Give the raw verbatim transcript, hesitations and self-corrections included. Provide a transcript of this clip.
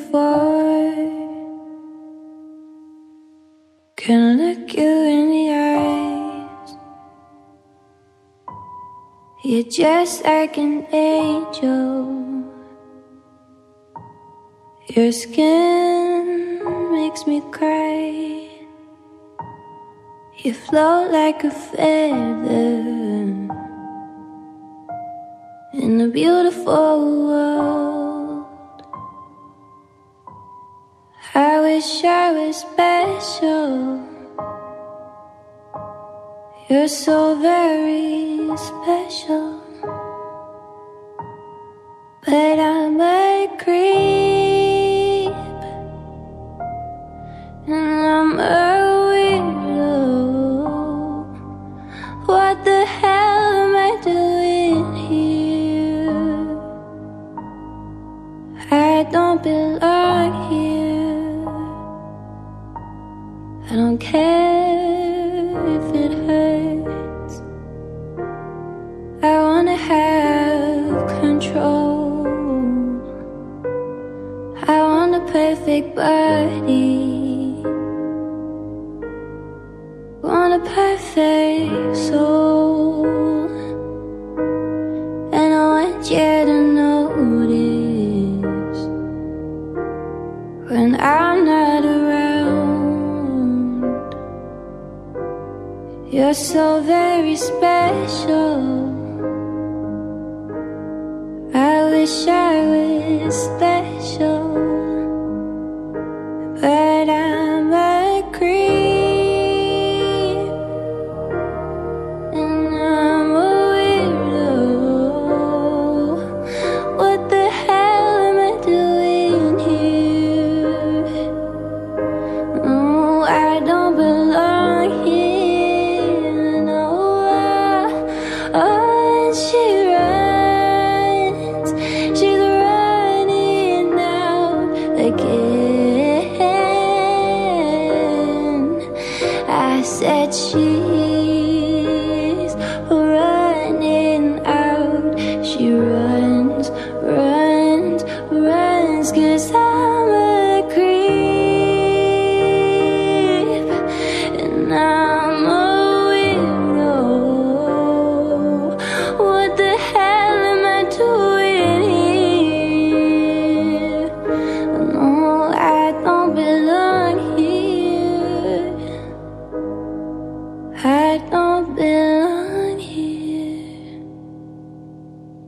before. Can look you in the eyes. You're just like an angel. Your skin makes me cry. You float like a feather in a beautiful world. I wish I was special. You're so very special. But I'm a creep, and I'm a weirdo. What the hell am I doing here? I don't belong here. I don't care if it hurts. I wanna have control. I want a perfect body. Want a perfect soul. And I want you to notice when I'm not around. You're so very special. I wish I was